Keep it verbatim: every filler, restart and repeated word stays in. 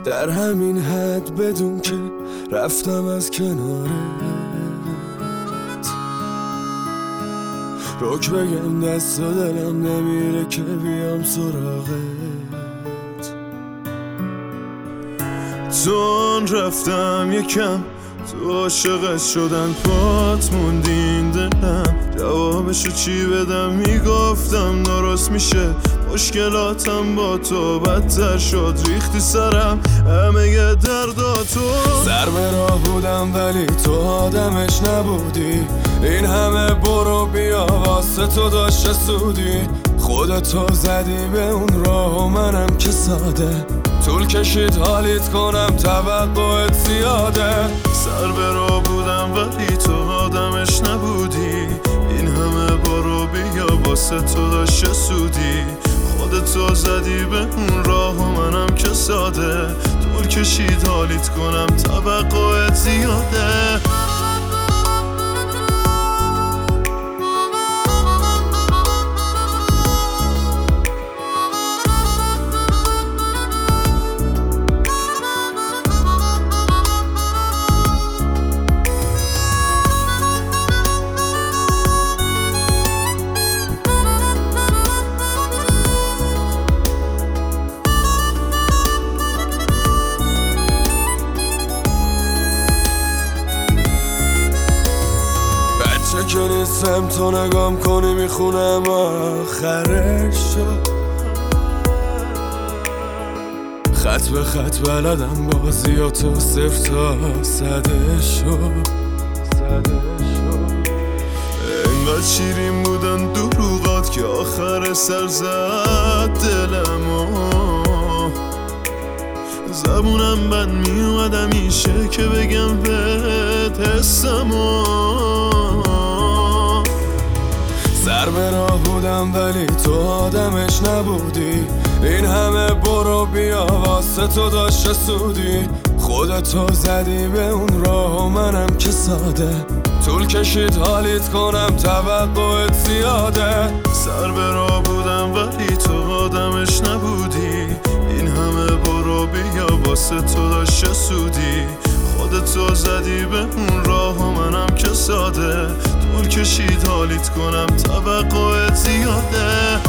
در همین حد بدون که رفتم از کنارت، رک بگم دست و دلم نمیره که بیام سراغت. چون رفتم یکم تو عاشقت شدن پات موندین دلم، جوابشو چی بدم؟ میگفتم درست میشه، مشکلاتم با تو بدتر شد، ریختی سرم همه ی درداتو. سر به راه بودم ولی تو آدمش نبودی، این همه برو بیا واسه تو داشته سودی، خودتو زدی به اون راه و منم که ساده، طول کشید حالیت کنم توقعت زیاده. سر به راه بودم ولی تو آدمش نبودی، این همه برو بیا واسه تو داشته سودی، خودتو زدی به اون راه و منم که ساده، طول کشید حالیت کنم توقعت زیاده. که نیستم تو نگام کنی میخونم آخرشو، خط به خط بلدم بازی و تو صفر تا صده شو. انقدر شیرین بودن دروغات که آخر سر زد دلمو، زبونم بند میومد همیشه که بگم بهت حسمو. سر به راه بودم ولی تو آدمش نبودی، این همه برو بیا واسه تو داشته سودی، خودتو زدی به اون راه و منم که ساده، طول کشید حالیت کنم توقعت زیاده. سر به راه بودم ولی تو آدمش نبودی، این همه برو بیا واسه تو داشته سودی، خودتو زدی به اون راه و منم که ساده، طول کشید حالیت کنم توقعت زیاده.